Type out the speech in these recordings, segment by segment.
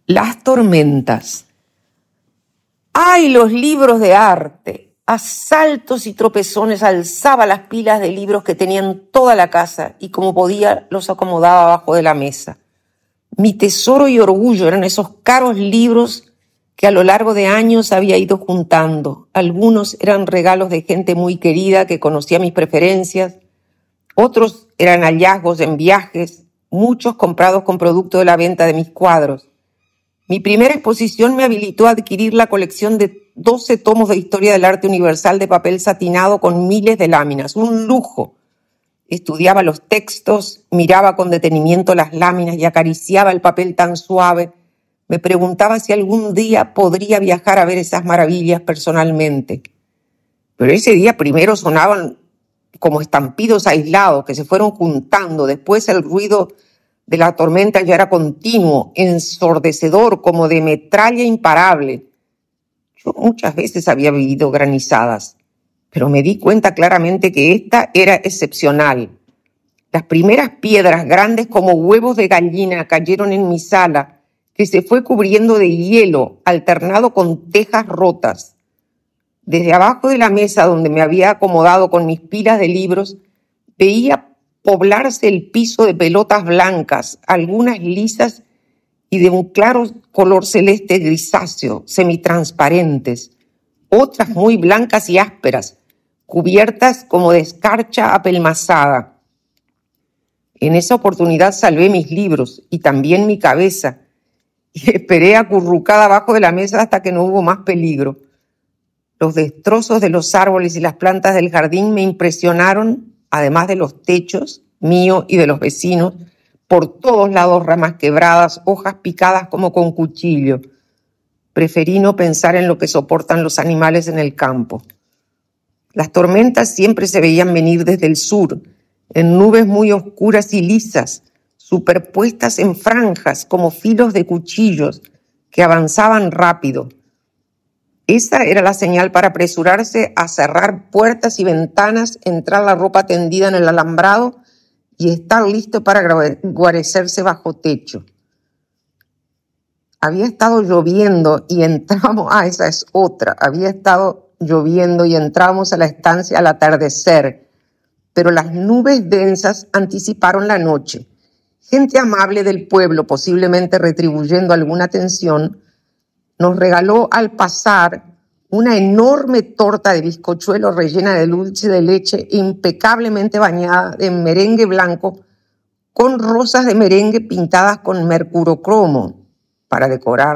Las tormentas. ¡Ay, los libros de arte! A saltos y tropezones alzaba las pilas de libros que tenían toda la casa y como podía los acomodaba abajo de la mesa. Mi tesoro y orgullo eran esos caros libros que a lo largo de años había ido juntando. Algunos eran regalos de gente muy querida que conocía mis preferencias, otros eran hallazgos en viajes, muchos comprados con producto de la venta de mis cuadros. Mi primera exposición me habilitó a adquirir la colección de 12 tomos de Historia del Arte Universal de papel satinado con miles de láminas, un lujo. Estudiaba los textos, miraba con detenimiento las láminas y acariciaba el papel tan suave. Me preguntaba si algún día podría viajar a ver esas maravillas personalmente. Pero ese día primero sonaban como estampidos aislados que se fueron juntando. Después el ruido de la tormenta ya era continuo, ensordecedor, como de metralla imparable. Yo muchas veces había vivido granizadas, pero me di cuenta claramente que esta era excepcional. Las primeras piedras grandes como huevos de gallina cayeron en mi sala, que se fue cubriendo de hielo, alternado con tejas rotas. Desde abajo de la mesa donde me había acomodado con mis pilas de libros, veía poblarse el piso de pelotas blancas, algunas lisas y de un claro color celeste grisáceo, semitransparentes, otras muy blancas y ásperas, cubiertas como de escarcha apelmazada. En esa oportunidad salvé mis libros y también mi cabeza y esperé acurrucada abajo de la mesa hasta que no hubo más peligro. Los destrozos de los árboles y las plantas del jardín me impresionaron, además de los techos, mío y de los vecinos, por todos lados ramas quebradas, hojas picadas como con cuchillo. Preferí no pensar en lo que soportan los animales en el campo. Las tormentas siempre se veían venir desde el sur, en nubes muy oscuras y lisas, superpuestas en franjas como filos de cuchillos que avanzaban rápido. Esa era la señal para apresurarse a cerrar puertas y ventanas, entrar la ropa tendida en el alambrado y estar listo para guarecerse bajo techo. Había estado lloviendo y entramos, esa es otra, había estado lloviendo y entramos a la estancia al atardecer, pero las nubes densas anticiparon la noche. Gente amable del pueblo, posiblemente retribuyendo alguna atención, nos regaló al pasar una enorme torta de bizcochuelo rellena de dulce de leche impecablemente bañada en merengue blanco con rosas de merengue pintadas con mercurocromo para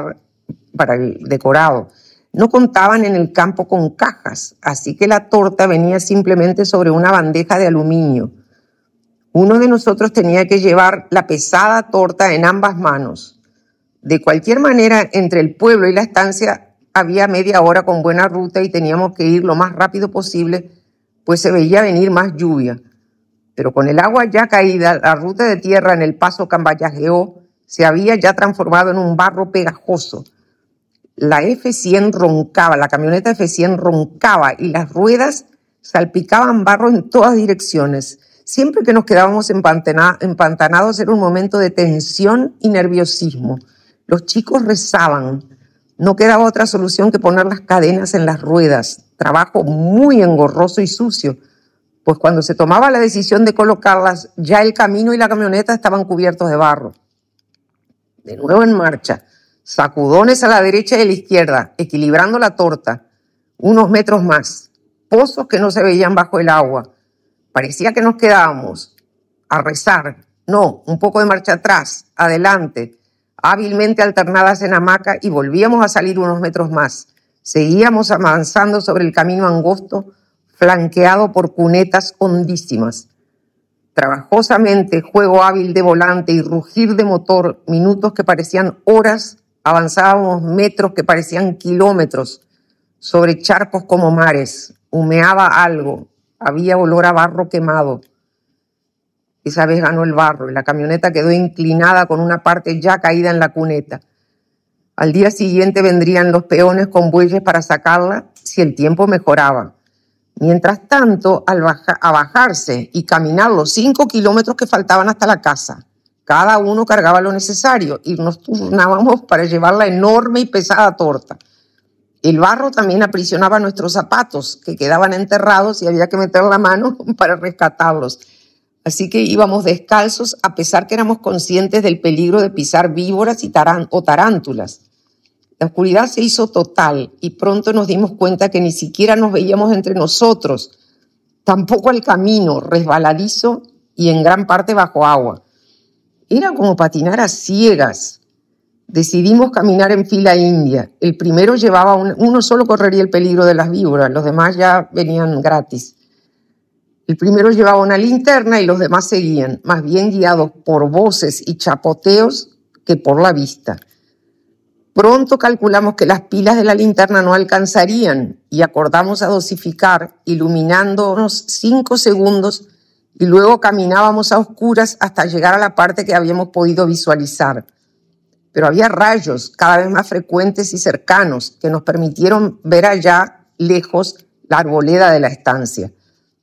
el decorado. No contaban en el campo con cajas, así que la torta venía simplemente sobre una bandeja de aluminio. Uno de nosotros tenía que llevar la pesada torta en ambas manos. De cualquier manera, entre el pueblo y la estancia había media hora con buena ruta y teníamos que ir lo más rápido posible, pues se veía venir más lluvia. Pero con el agua ya caída, la ruta de tierra en el paso Cambayajeó se había ya transformado en un barro pegajoso. La la camioneta F100 roncaba y las ruedas salpicaban barro en todas direcciones. Siempre que nos quedábamos empantanados era un momento de tensión y nerviosismo. Los chicos rezaban. No quedaba otra solución que poner las cadenas en las ruedas. Trabajo muy engorroso y sucio, pues cuando se tomaba la decisión de colocarlas, ya el camino y la camioneta estaban cubiertos de barro. De nuevo en marcha, sacudones a la derecha y a la izquierda, equilibrando la torta. Unos metros más, pozos que no se veían bajo el agua. Parecía que nos quedábamos a rezar. No, un poco de marcha atrás, adelante, hábilmente alternadas en hamaca y volvíamos a salir unos metros más. Seguíamos avanzando sobre el camino angosto, flanqueado por cunetas hondísimas. Trabajosamente, juego hábil de volante y rugir de motor, minutos que parecían horas, avanzábamos metros que parecían kilómetros, sobre charcos como mares. Humeaba algo, había olor a barro quemado. Esa vez ganó el barro y la camioneta quedó inclinada con una parte ya caída en la cuneta. Al día siguiente vendrían los peones con bueyes para sacarla si el tiempo mejoraba. Mientras tanto, a bajarse y caminar los 5 kilómetros que faltaban hasta la casa, Cada uno cargaba lo necesario y nos turnábamos para llevar la enorme y pesada torta. El barro también aprisionaba nuestros zapatos, que quedaban enterrados y había que meter la mano para rescatarlos. Así que íbamos descalzos a pesar que éramos conscientes del peligro de pisar víboras o tarántulas. La oscuridad se hizo total y pronto nos dimos cuenta que ni siquiera nos veíamos entre nosotros, tampoco el camino, resbaladizo y en gran parte bajo agua. Era como patinar a ciegas. Decidimos caminar en fila india. El primero llevaba uno solo correría el peligro de las víboras, los demás ya venían gratis. El primero llevaba una linterna y los demás seguían, más bien guiados por voces y chapoteos que por la vista. Pronto calculamos que las pilas de la linterna no alcanzarían y acordamos a dosificar, iluminándonos 5 segundos y luego caminábamos a oscuras hasta llegar a la parte que habíamos podido visualizar. Pero había rayos cada vez más frecuentes y cercanos que nos permitieron ver allá lejos la arboleda de la estancia.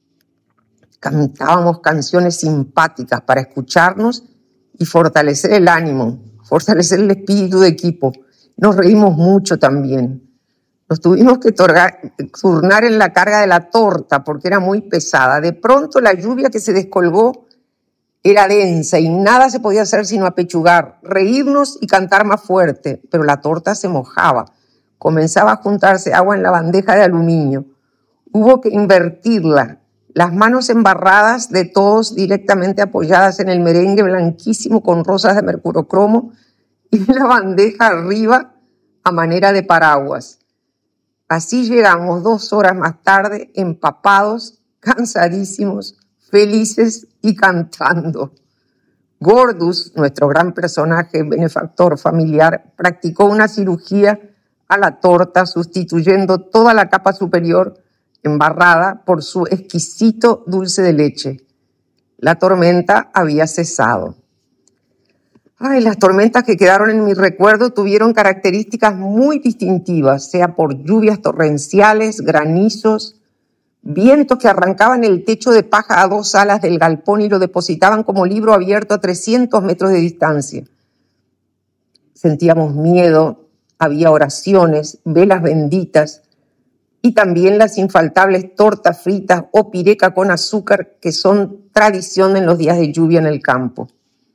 Cantábamos canciones simpáticas para escucharnos y fortalecer el ánimo, fortalecer el espíritu de equipo. Nos reímos mucho también. Nos tuvimos que turnar en la carga de la torta porque era muy pesada. De pronto la lluvia que se descolgó era densa y nada se podía hacer sino apechugar, reírnos y cantar más fuerte, pero la torta se mojaba. Comenzaba a juntarse agua en la bandeja de aluminio. Hubo que invertirla, las manos embarradas de todos directamente apoyadas en el merengue blanquísimo con rosas de mercurocromo y la bandeja arriba a manera de paraguas. Así llegamos 2 horas más tarde, empapados, cansadísimos, felices y cantando. Gordus, nuestro gran personaje benefactor familiar, practicó una cirugía a la torta sustituyendo toda la capa superior embarrada por su exquisito dulce de leche. La tormenta había cesado. Las tormentas que quedaron en mi recuerdo tuvieron características muy distintivas, sea por lluvias torrenciales, granizos, vientos que arrancaban el techo de paja a 2 alas del galpón y lo depositaban como libro abierto a 300 metros de distancia. Sentíamos miedo, había oraciones, velas benditas y también las infaltables tortas fritas o pireca con azúcar que son tradición en los días de lluvia en el campo.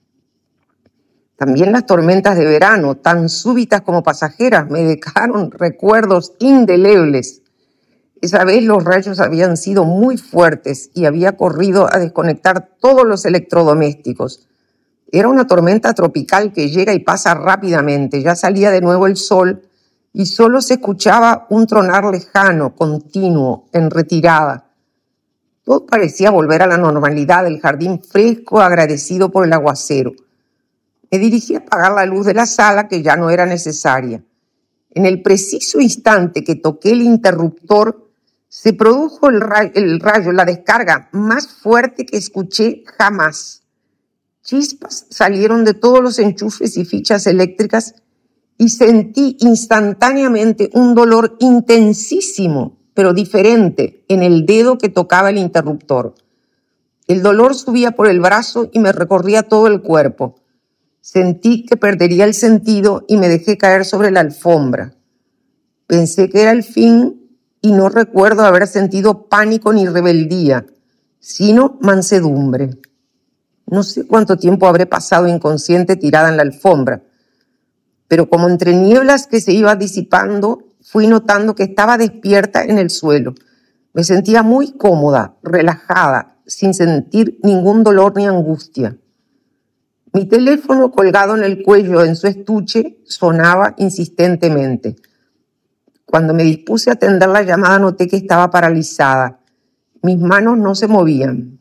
También las tormentas de verano, tan súbitas como pasajeras, me dejaron recuerdos indelebles. Esa vez los rayos habían sido muy fuertes y había corrido a desconectar todos los electrodomésticos. Era una tormenta tropical que llega y pasa rápidamente. Ya salía de nuevo el sol y solo se escuchaba un tronar lejano, continuo, en retirada. Todo parecía volver a la normalidad, el jardín fresco, agradecido por el aguacero. Me dirigí a apagar la luz de la sala, que ya no era necesaria. En el preciso instante que toqué el interruptor, se produjo el rayo, la descarga más fuerte que escuché jamás. Chispas salieron de todos los enchufes y fichas eléctricas y sentí instantáneamente un dolor intensísimo, pero diferente, en el dedo que tocaba el interruptor. El dolor subía por el brazo y me recorría todo el cuerpo. Sentí que perdería el sentido y me dejé caer sobre la alfombra. Pensé que era el fin y no recuerdo haber sentido pánico ni rebeldía, sino mansedumbre. No sé cuánto tiempo habré pasado inconsciente tirada en la alfombra, pero como entre nieblas que se iba disipando, fui notando que estaba despierta en el suelo. Me sentía muy cómoda, relajada, sin sentir ningún dolor ni angustia. Mi teléfono colgado en el cuello en su estuche sonaba insistentemente. Cuando me dispuse a atender la llamada noté que estaba paralizada. Mis manos no se movían.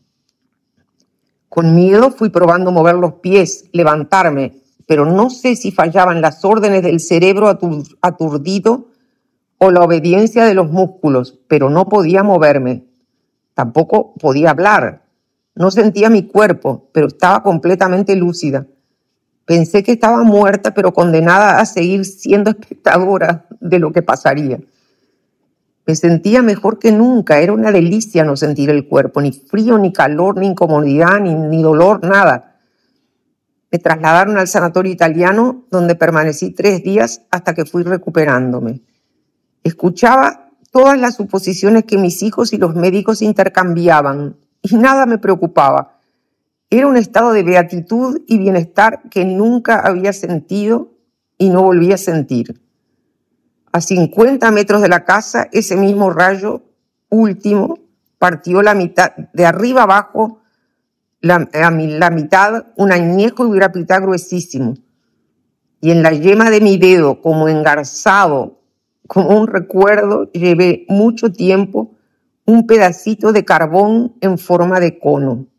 Con miedo fui probando mover los pies, levantarme, pero no sé si fallaban las órdenes del cerebro aturdido o la obediencia de los músculos, pero no podía moverme. Tampoco podía hablar. No sentía mi cuerpo, pero estaba completamente lúcida. Pensé que estaba muerta, pero condenada a seguir siendo espectadora de lo que pasaría. Me sentía mejor que nunca. Era una delicia no sentir el cuerpo, ni frío, ni calor, ni incomodidad, ni dolor, nada. Me trasladaron al sanatorio italiano, donde permanecí 3 días hasta que fui recuperándome. Escuchaba todas las suposiciones que mis hijos y los médicos intercambiaban y nada me preocupaba. Era un estado de beatitud y bienestar que nunca había sentido y no volví a sentir. A 50 metros de la casa, ese mismo rayo último partió la mitad, de arriba abajo, la mitad, un añejo Ibirapitá gruesísimo. Y en la yema de mi dedo, como engarzado, como un recuerdo, llevé mucho tiempo un pedacito de carbón en forma de cono.